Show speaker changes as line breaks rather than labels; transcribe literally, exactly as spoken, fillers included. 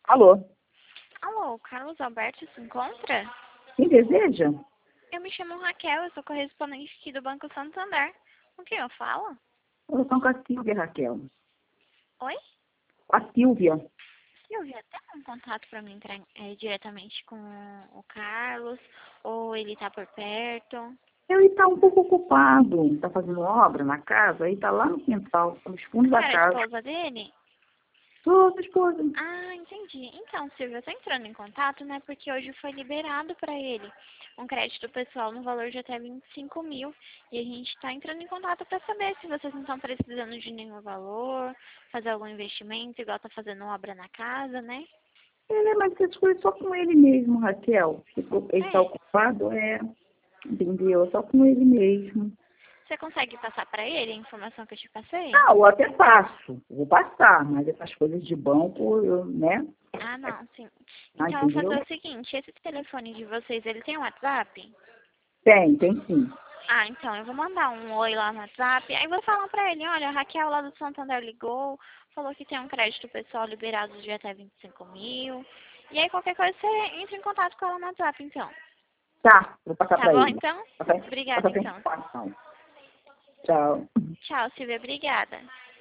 Alô,
Alô, Carlos Alberto se encontra?
quem deseja?
Eu me chamo Raquel, eu sou correspondente aqui do Banco Santander. Com quem eu falo?
Eu estou com a Silvia, Raquel.
Oi?
Com a Silvia.
Silvia, tem um contato para mim entrar é, diretamente com o Carlos? Ou ele tá por perto?
Ele está um pouco ocupado, está fazendo obra na casa, aí está lá no quintal, nos fundos
A
da
senhora é
casa.
esposa dele?
Sou sua esposa.
Ah, entendi. Então, Silvia, eu tô entrando em contato, né? Porque hoje foi liberado para ele um crédito pessoal no valor de até vinte e cinco mil. E a gente tá entrando em contato para saber se vocês não estão precisando de nenhum valor, fazer algum investimento, igual tá fazendo obra na casa, né?
É, mas essas coisas só com ele mesmo, Raquel. Ficou- Ele está
É.
ocupado, é, entendeu? Só com ele mesmo.
Você consegue passar para ele a informação que eu te passei?
Ah, eu até passo, vou passar, mas essas coisas de banco, eu, né?
Ah, não, sim.
Ah,
Então, eu vou fazer
entendeu?
o seguinte, esse telefone de vocês, ele tem um WhatsApp?
Tem, tem sim.
Ah, então, eu vou mandar um oi lá no WhatsApp, aí vou falar pra ele, olha, a Raquel lá do Santander ligou, falou que tem um crédito pessoal liberado de até vinte e cinco mil, e aí qualquer coisa você entra em contato com ela no WhatsApp, então.
Tá, vou passar
Tá
para
bom,
ele.
então?
Passar,
Obrigada,
passar essa
então.
informação. Tchau.
Tchau, Silvia, obrigada.